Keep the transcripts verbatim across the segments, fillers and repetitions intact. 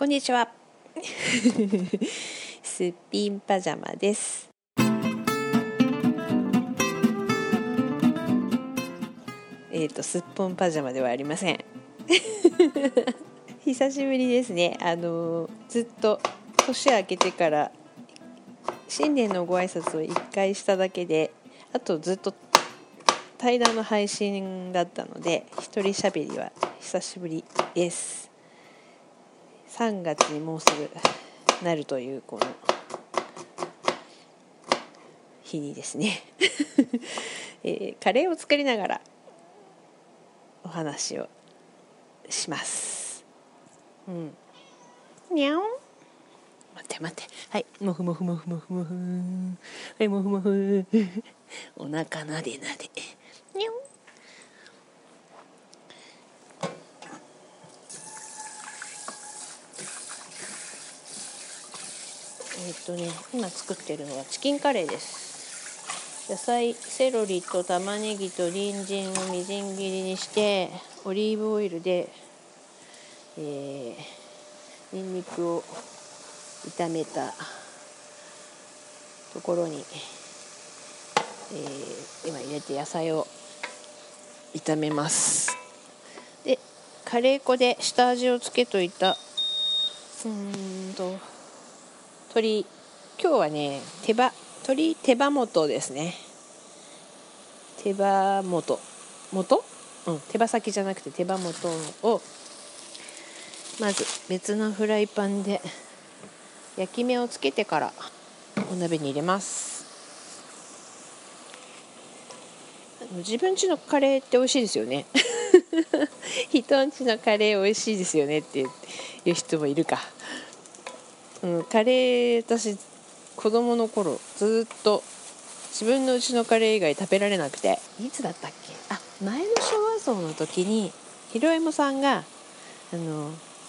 こんにちはすっぴんパジャマです。えっとすっぽんパジャマではありません久しぶりですね。あのずっと年明けてから新年のご挨拶をいっかいしただけで、あとずっと対談の配信だったので一人しゃべりは久しぶりです。さんがつにもうすぐなるというこの日にですね、えー、カレーを作りながらお話をします。うん。にゃん。待って待って。はい。もふもふもふもふもふ。はい、もふもふ。お腹なでなで。にゃん。えっとね、今作ってるのはチキンカレーです。野菜、セロリと玉ねぎと人参をみじん切りにしてオリーブオイルで、えー、にんにくを炒めたところに、えー、今入れて野菜を炒めます。でカレー粉で下味をつけといたうーんと鶏、今日はね手羽鶏手羽元ですね。手羽元元、うん、手羽先じゃなくて手羽元をまず別のフライパンで焼き目をつけてからお鍋に入れます。自分家のカレーって美味しいですよね人ん家のカレー美味しいですよねっていう人もいるか、うん、カレー私子供の頃ずっと自分の家のカレー以外食べられなくて、いつだったっけ、あ、前の昭和層の時にひろえもさんがあの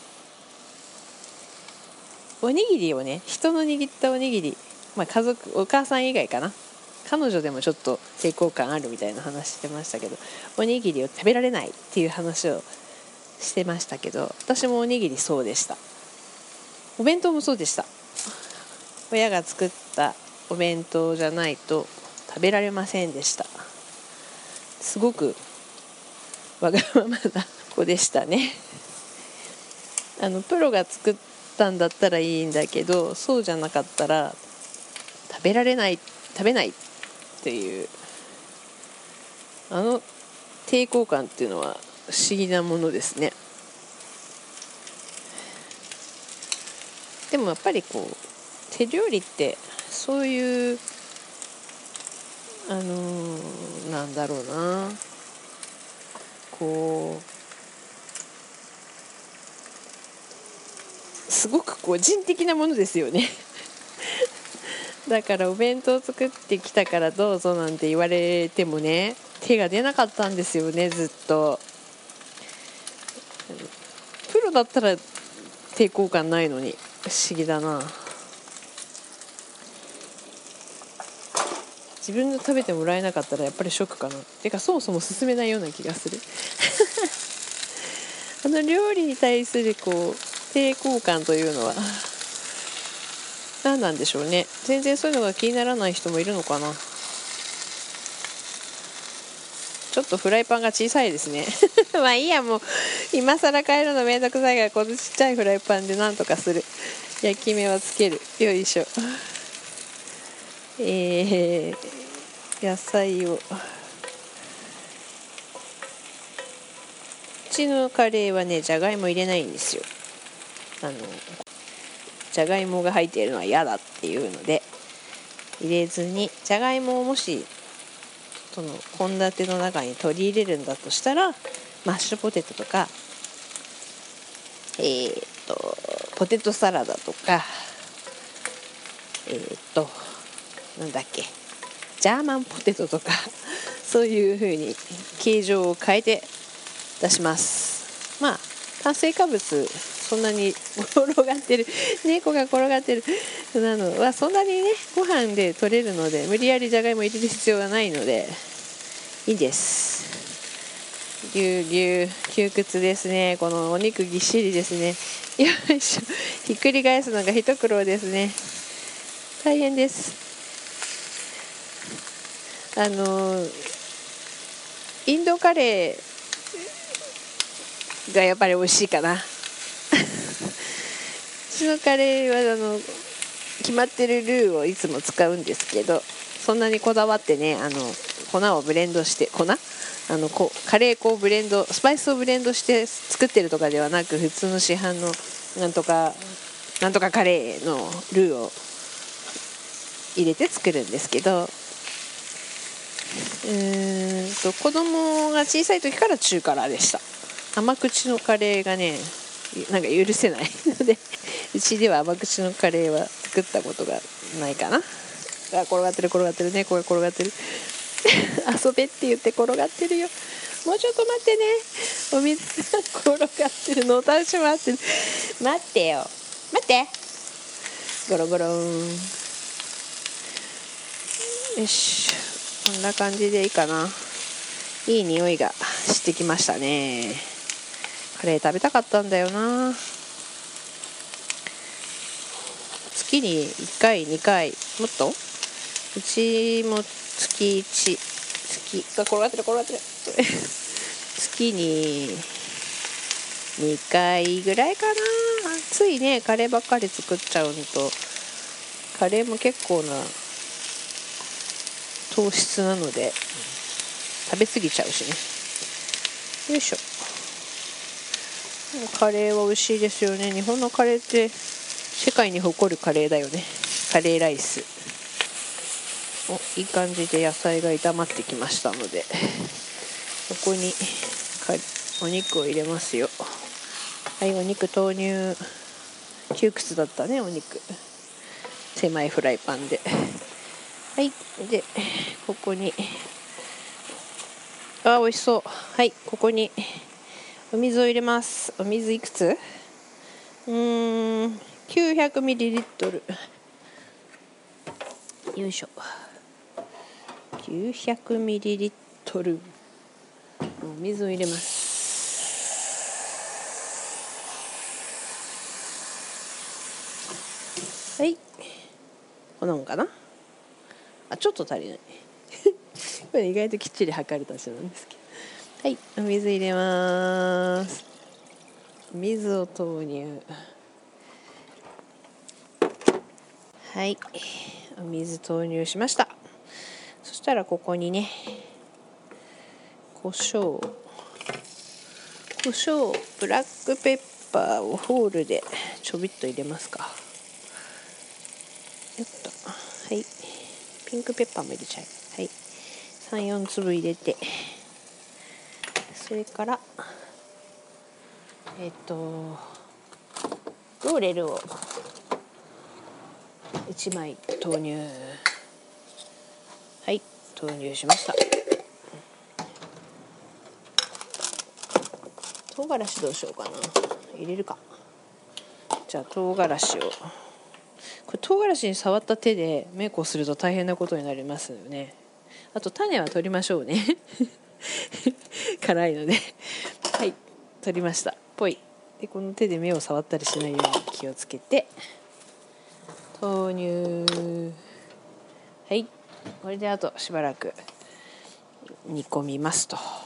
おにぎりをね、人の握ったおにぎり、まあ、家族お母さん以外かな、彼女でもちょっと抵抗感あるみたいな話してましたけど、おにぎりを食べられないっていう話をしてましたけど、私もおにぎりそうでした。お弁当もそうでした。親が作ったお弁当じゃないと食べられませんでした。すごくわがままな子でしたね。あのプロが作ったんだったらいいんだけど、そうじゃなかったら食べられない、食べないっていうあの抵抗感っていうのは不思議なものですね。でもやっぱりこう手料理ってそういうあのー、なんだろうな、こうすごく個人的なものですよねだからお弁当作ってきたからどうぞなんて言われてもね、手が出なかったんですよね、ずっと。プロだったら抵抗感ないのに不思議だな。自分の食べてもらえなかったらやっぱりショックかな。てかそもそも進めないような気がするあの料理に対するこう抵抗感というのは何なんでしょうね。全然そういうのが気にならない人もいるのかな。ちょっとフライパンが小さいですねまあいいや、もう今更変えるのめんどくさいからこのちっちゃいフライパンでなんとかする。焼き目はつける。よいしょ。えー、野菜を、うちのカレーはねじゃがいも入れないんですよ。あのじゃがいもが入っているのは嫌だっていうので入れずに、じゃがいもをもしその献立の中に取り入れるんだとしたらマッシュポテトとか、えー、っとポテトサラダとか、えー、っとなんだっけジャーマンポテトとかそういう風に形状を変えて出します。まあ炭水化物そんなに転がってる猫が転がってるなのはそんなにねご飯で取れるので、無理やりじゃがいも入れる必要がないのでいいです。 ぎゅうぎゅう窮屈ですね。このお肉ぎっしりですね。よいしょ。ひっくり返すのが一苦労ですね。大変です。あのインドカレーがやっぱり美味しいかな。うちのカレーはあの決まってるルーをいつも使うんですけど、そんなにこだわってね、あの粉をブレンドして粉あのこうカレー粉をブレンドスパイスをブレンドして作ってるとかではなく、普通の市販のなんとかなんとかカレーのルーを入れて作るんですけど、うーんと子供が小さい時から中辛でした。甘口のカレーがねなんか許せないのでうちでは甘口のカレーは作ったことがないかな。あ、転がってる転がってるね、これ転がってる遊べって言って転がってるよ。もうちょっと待ってね、お水が転がってるの、私待ってる、待ってよ、待って、ゴロゴローン。よし、こんな感じでいいかな。いい匂いがしてきましたね。カレー食べたかったんだよな。月にいっかいにかい、もっとうちも月いち、月が転がってる転がってる月ににかいぐらいかな。ついねカレーばっかり作っちゃうのと、カレーも結構な糖質なので食べ過ぎちゃうしね。よいしょ。カレーは美味しいですよね。日本のカレーって世界に誇るカレーだよね。カレーライス。お、いい感じで野菜が炒まってきましたので、ここにお肉を入れますよ。はい、お肉投入。窮屈だったね、お肉。狭いフライパンで。はい、でここに、あ、美味しそう。はい、ここにお水を入れます。お水いくつ？うーん、きゅうひゃくミリリットル。よいしょ。きゅうひゃくミリリットル。お水を入れます。はい。こんなもんかな。あ、ちょっと足りない。これ意外ときっちり測るたしなんですけど。はい、お水入れます。水を投入。はい、お水投入しました。そしたらここにね、胡椒、胡椒、ブラックペッパーをホールでちょびっと入れますか。よっと、はい、ピンクペッパーも入れちゃえ。はい、さん、よん粒入れて、それからえっとローレルをいちまい投入。はい、投入しました。唐辛子どうしようかな。入れるか。じゃあ唐辛子を、これ唐辛子に触った手でメイクをすると大変なことになりますよね。あと種は取りましょうね辛いのではい、取りました。ぽいで、この手で目を触ったりしないように気をつけて投入。はい、これであとしばらく煮込みますと。は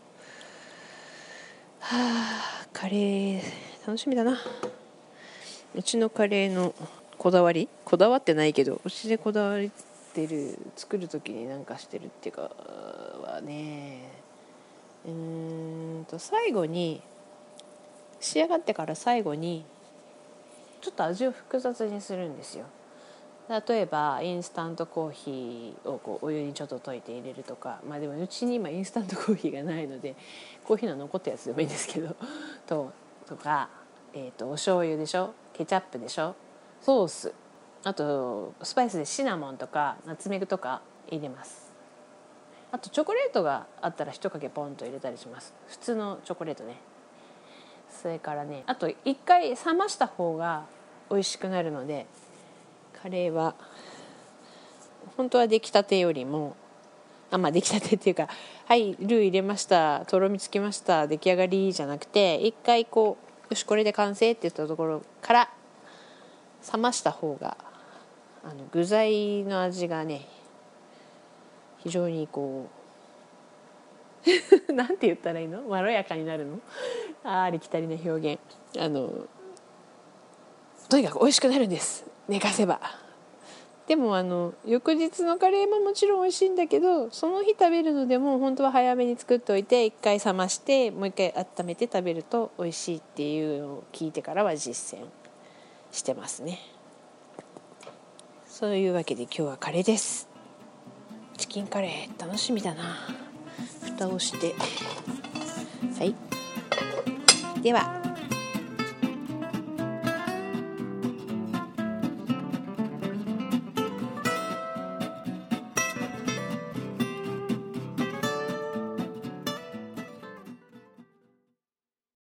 あ、カレー楽しみだな。うちのカレーのこだわりこだわってないけど、うちでこだわってる、作る時になんかしてるっていうかはね、うーんと最後に仕上がってから最後にちょっと味を複雑にするんですよ。例えばインスタントコーヒーをこうお湯にちょっと溶いて入れるとか、まあでもうちに今インスタントコーヒーがないのでコーヒーの残ったやつでもいいんですけどととか、えー、とお醤油でしょ、ケチャップでしょ、ソース、あとスパイスでシナモンとかナツメグとか入れます。あとチョコレートがあったら一かけポンと入れたりします。普通のチョコレートね。それからね、あと一回冷ました方が美味しくなるので、カレーは本当は出来たてよりもあまあ出来たてっていうか、はいルー入れました、とろみつきました、出来上がりじゃなくて、一回こうよしこれで完成って言ったところから冷ました方があの具材の味がね非常にこうなんて言ったらいいの、まろやかになるの、あありきたりな表現、あのとにかく美味しくなるんです、寝かせば。でもあの翌日のカレーももちろん美味しいんだけど、その日食べるのでも本当は早めに作っておいて一回冷ましてもう一回温めて食べると美味しいっていうのを聞いてからは実践してますね。そういうわけで今日はカレーです。チキンカレー楽しみだな。蓋をして、はい、では